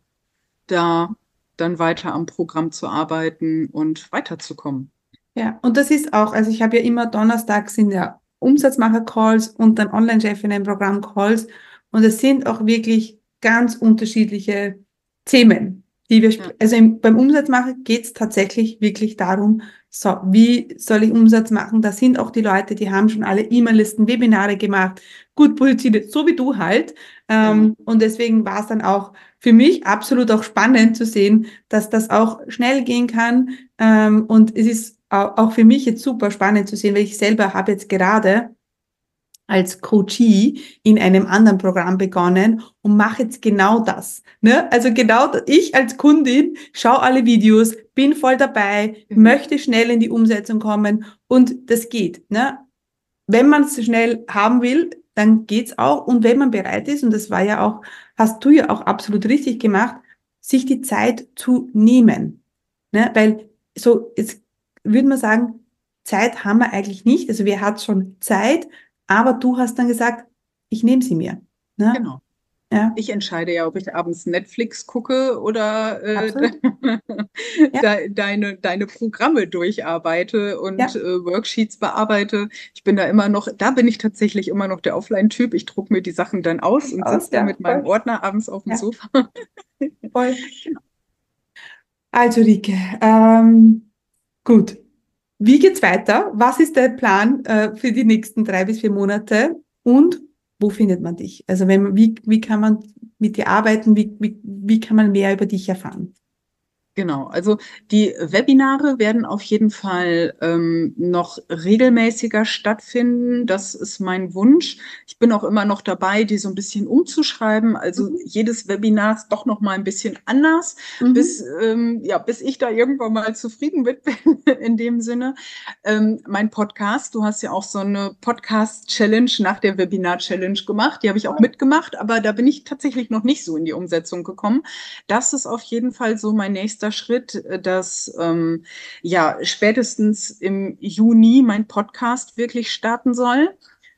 S2: da dann weiter am Programm zu arbeiten und weiterzukommen.
S1: Ja, und das ist auch, also ich habe ja immer donnerstags sind ja Umsatzmacher-Calls und dann Online-Chefinnen-Programm-Calls und es sind auch wirklich ganz unterschiedliche Themen, die wir,
S2: Ja,
S1: also beim Umsatzmacher geht es tatsächlich wirklich darum, so, wie soll ich Umsatz machen? Da sind auch die Leute, die haben schon alle E-Mail-Listen, Webinare gemacht, gut positioniert, so wie du halt.
S2: genau.
S1: Und deswegen war es dann auch für mich absolut auch spannend zu sehen, dass das auch schnell gehen kann. Und es ist auch für mich jetzt super spannend zu sehen, weil ich selber habe jetzt gerade als Coachie in einem anderen Programm begonnen und mache jetzt genau das. Ne? Also genau ich als Kundin schaue alle Videos, bin voll dabei,
S2: Genau.
S1: möchte schnell in die Umsetzung kommen und das geht. Ne? Wenn man es schnell haben will, dann geht's auch. Und wenn man bereit ist, und das war ja auch, hast du ja auch absolut richtig gemacht, sich die Zeit zu nehmen. Ne? Weil so, jetzt würde man sagen, Zeit haben wir eigentlich nicht. Also wer hat schon Zeit? Aber du hast dann gesagt, ich nehme sie mir. Ne?
S2: Genau.
S1: Ja,
S2: Ich entscheide ja, ob ich abends Netflix gucke oder
S1: absolut. Ja,
S2: deine Programme durcharbeite und
S1: ja,
S2: Worksheets bearbeite. Ich bin da immer noch, da bin ich tatsächlich immer noch der Offline-Typ. Ich drucke mir die Sachen dann aus und
S1: aus,
S2: sitze da
S1: ja,
S2: mit meinem
S1: voll.
S2: Ordner abends auf dem
S1: Ja,
S2: Sofa.
S1: voll.
S2: Genau.
S1: Also, Rike, gut. Wie geht's weiter? Was ist der Plan für die nächsten 3 bis 4 Monate? Und wo findet man dich? Also wie kann man mit dir arbeiten? Wie kann man mehr über dich erfahren?
S2: Genau, also die Webinare werden auf jeden Fall noch regelmäßiger stattfinden. Das ist mein Wunsch. Ich bin auch immer noch dabei, die so ein bisschen umzuschreiben. Also
S1: Mhm.
S2: jedes Webinar ist doch noch mal ein bisschen anders,
S1: Mhm.
S2: ja, bis ich da irgendwann mal zufrieden mit bin in dem Sinne. Mein Podcast, du hast ja auch so eine Podcast-Challenge nach der Webinar-Challenge gemacht. Die habe ich auch mitgemacht, aber da bin ich tatsächlich noch nicht so in die Umsetzung gekommen. Das ist auf jeden Fall so mein nächster nächster Schritt, dass ja spätestens im Juni mein Podcast wirklich starten soll.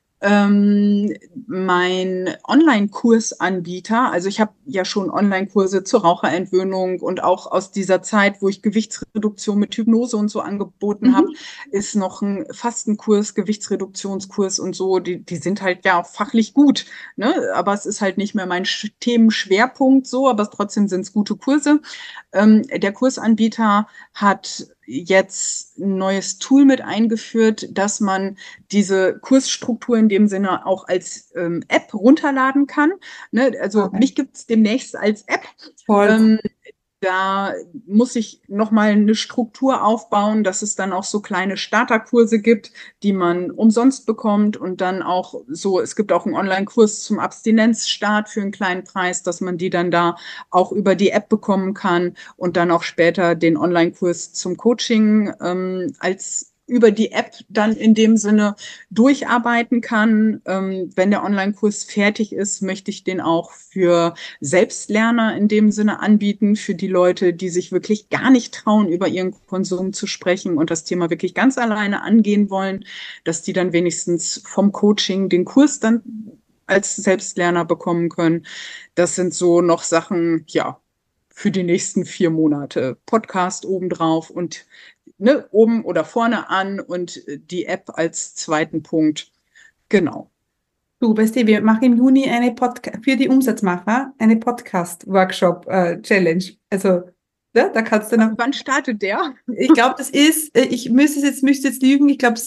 S2: Mein Online-Kursanbieter, also ich habe ja schon Online-Kurse zur Raucherentwöhnung und auch aus dieser Zeit, wo ich Gewichtsreduktion mit Hypnose und so angeboten habe, ist noch ein Fastenkurs, Gewichtsreduktionskurs und so, die sind halt ja auch fachlich gut, ne? Aber es ist halt nicht mehr mein Themenschwerpunkt so, aber trotzdem sind es gute Kurse. Der Kursanbieter hat jetzt ein neues Tool mit eingeführt, dass man diese Kursstruktur in dem Sinne auch als App runterladen kann. Ne? Also
S1: Okay.
S2: mich gibt es demnächst als App.
S1: Voll.
S2: Da muss ich nochmal eine Struktur aufbauen, dass es dann auch so kleine Starterkurse gibt, die man umsonst bekommt und dann auch so, es gibt auch einen Online-Kurs zum Abstinenzstart für einen kleinen Preis, dass man die dann da auch über die App bekommen kann und dann auch später den Online-Kurs zum Coaching als über die App dann in dem Sinne durcharbeiten kann. Wenn der Online-Kurs fertig ist, möchte ich den auch für Selbstlerner in dem Sinne anbieten, für die Leute, die sich wirklich gar nicht trauen, über ihren Konsum zu sprechen und das Thema wirklich ganz alleine angehen wollen, dass die dann wenigstens vom Coaching den Kurs dann als Selbstlerner bekommen können. Das sind so noch Sachen, ja, für die nächsten 4 Monate. Podcast obendrauf und ne, oben oder vorne an und die App als zweiten Punkt. Genau.
S1: Du, weißt du, wir machen im Juni eine für die Umsatzmacher eine Podcast-Workshop-Challenge. Also, ja, da kannst du noch.
S2: Wann startet der?
S1: Ich glaube, das ist, müsste jetzt lügen, ich glaube,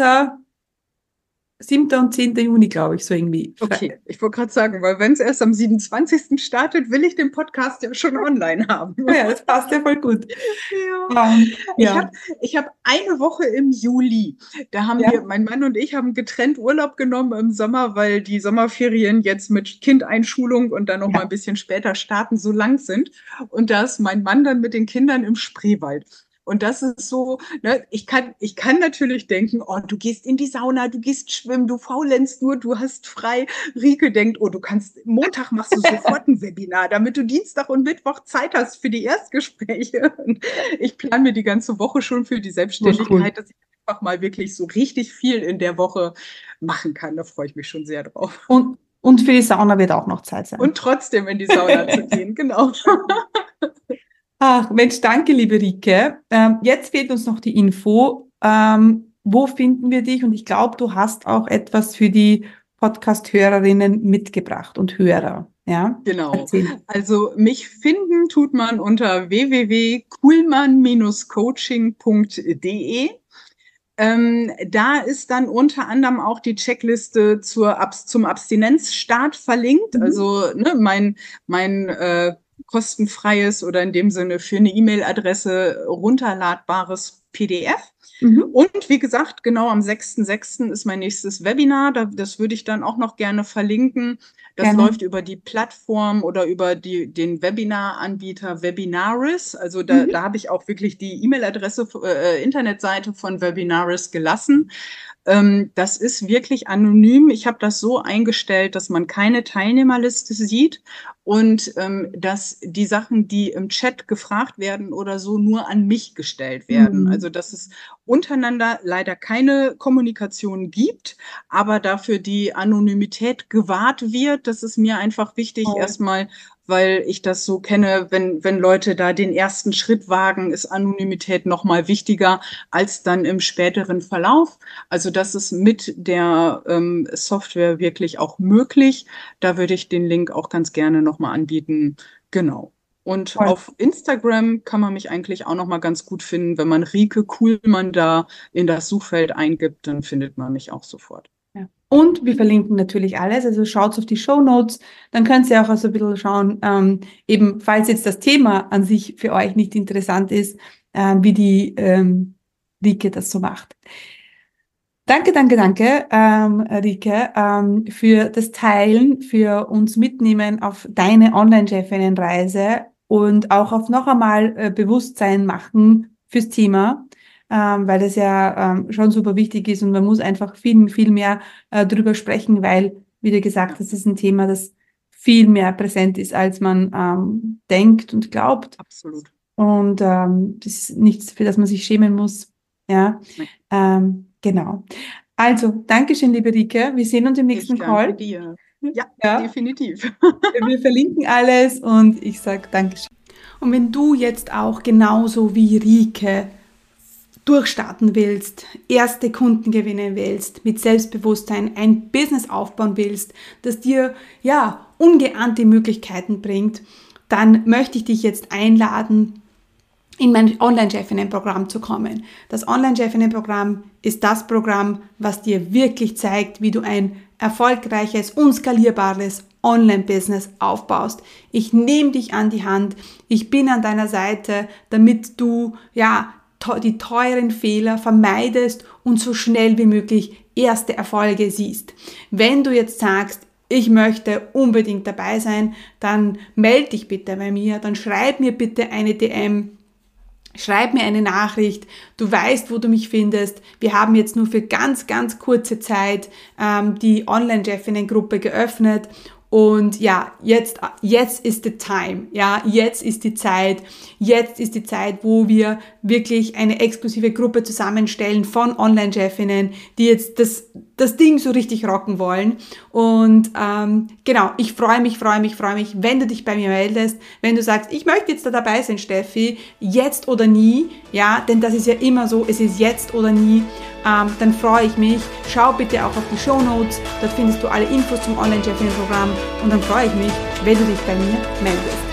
S1: 7. und 10. Juni, glaube ich, so irgendwie.
S2: Okay, ich wollte gerade sagen, weil wenn es erst am 27. startet, will ich den Podcast ja schon online haben.
S1: Ja, das passt ja voll gut.
S2: Ja. Ich
S1: Ja,
S2: habe ich hab eine Woche im Juli. Da haben
S1: ja,
S2: mein Mann und ich haben getrennt Urlaub genommen im Sommer, weil die Sommerferien jetzt mit Kindeinschulung und dann noch mal
S1: ja.
S2: ein bisschen später starten so lang sind. Und da ist mein Mann dann mit den Kindern im Spreewald. Und das ist so, ne, ich kann natürlich denken, oh, du gehst in die Sauna, du gehst schwimmen, du faulenzt nur, du hast frei. Rieke denkt, oh, du kannst, Montag machst du sofort ein Webinar, damit du Dienstag und Mittwoch Zeit hast für die Erstgespräche. Und ich plane mir die ganze Woche schon für die
S1: Voll cool.
S2: Selbstständigkeit, dass ich einfach mal wirklich so richtig viel in der Woche machen kann. Da freue ich mich schon sehr drauf.
S1: Und für die Sauna wird auch noch Zeit sein.
S2: Und trotzdem in die Sauna zu gehen, genau.
S1: Ach, Mensch, danke, liebe Rike. Jetzt fehlt uns noch die Info. Wo finden wir dich? Und ich glaube, du hast auch etwas für die Podcast-Hörerinnen mitgebracht und Hörer. Ja?
S2: Genau.
S1: Erzähl.
S2: Also mich finden tut man unter www.kuhlmann-coaching.de. Da ist dann unter anderem auch die Checkliste zum Abstinenzstart verlinkt.
S1: Mhm.
S2: Also ne, mein kostenfreies oder in dem Sinne für eine E-Mail-Adresse runterladbares PDF.
S1: Mhm.
S2: Und wie gesagt, genau am 6.6. ist mein nächstes Webinar. Das würde ich dann auch noch gerne verlinken. Das
S1: Gerne.
S2: läuft über die Plattform oder über den Webinar-Anbieter Webinaris. Also
S1: Mhm.
S2: da habe ich auch wirklich die E-Mail-Adresse, Internetseite von Webinaris gelassen. Das ist wirklich anonym. Ich habe das so eingestellt, dass man keine Teilnehmerliste sieht und dass die Sachen, die im Chat gefragt werden oder so, nur an mich gestellt werden.
S1: Mhm.
S2: Also dass es untereinander leider keine Kommunikation gibt, aber dafür die Anonymität gewahrt wird. Das ist mir einfach wichtig
S1: Voll.
S2: erstmal, weil ich das so kenne, wenn Leute da den ersten Schritt wagen, ist Anonymität noch mal wichtiger als dann im späteren Verlauf. Also das ist mit der Software wirklich auch möglich. Da würde ich den Link auch ganz gerne noch mal anbieten. Genau. Und
S1: Voll.
S2: auf Instagram kann man mich eigentlich auch noch mal ganz gut finden. Wenn man Rike Kuhlmann da in das Suchfeld eingibt, dann findet man mich auch sofort.
S1: Ja. Und wir verlinken natürlich alles, also schaut auf die Shownotes, dann könnt ihr auch also ein bisschen schauen, eben falls jetzt das Thema an sich für euch nicht interessant ist, wie die Rike das so macht. Danke, danke, danke, Rike, für das Teilen, für uns mitnehmen auf deine Online-Chefinnenreise und auch auf noch einmal Bewusstsein machen fürs Thema, weil das ja schon super wichtig ist und man muss einfach viel, viel mehr drüber sprechen, weil, wie du gesagt hast, das ist ein Thema, das viel mehr präsent ist, als man denkt und glaubt.
S2: Absolut.
S1: Und das ist nichts, für das man sich schämen muss. Ja, genau. Also, Dankeschön, liebe Rike. Wir sehen uns im nächsten
S2: Ich danke
S1: Call.
S2: dir. Ja,
S1: Ja,
S2: definitiv.
S1: wir verlinken alles und ich sage Dankeschön. Und wenn du jetzt auch genauso wie Rike durchstarten willst, erste Kunden gewinnen willst, mit Selbstbewusstsein ein Business aufbauen willst, das dir ja ungeahnte Möglichkeiten bringt, dann möchte ich dich jetzt einladen, in mein Online-Chefinnen-Programm zu kommen. Das Online-Chefinnen-Programm ist das Programm, was dir wirklich zeigt, wie du ein erfolgreiches, unskalierbares Online-Business aufbaust. Ich nehme dich an die Hand, ich bin an deiner Seite, damit du die teuren Fehler vermeidest und so schnell wie möglich erste Erfolge siehst. Wenn du jetzt sagst, ich möchte unbedingt dabei sein, dann melde dich bitte bei mir, dann schreib mir bitte eine DM, schreib mir eine Nachricht, du weißt, wo du mich findest. Wir haben jetzt nur für ganz, ganz kurze Zeit die Online-Chefinnen-Gruppe geöffnet. Und ja, jetzt ist the time. Ja, jetzt ist die Zeit. Jetzt ist die Zeit, wo wir wirklich eine exklusive Gruppe zusammenstellen von Online-Chefinnen, die jetzt das Ding so richtig rocken wollen. Und genau, ich freue mich, wenn du dich bei mir meldest, wenn du sagst, ich möchte jetzt da dabei sein, Steffi, jetzt oder nie, ja, denn das ist ja immer so, es ist jetzt oder nie. Dann freue ich mich. Schau bitte auch auf die Shownotes, dort findest du alle Infos zum Online-Chefinnen-Programm und dann freue ich mich, wenn du dich bei mir meldest.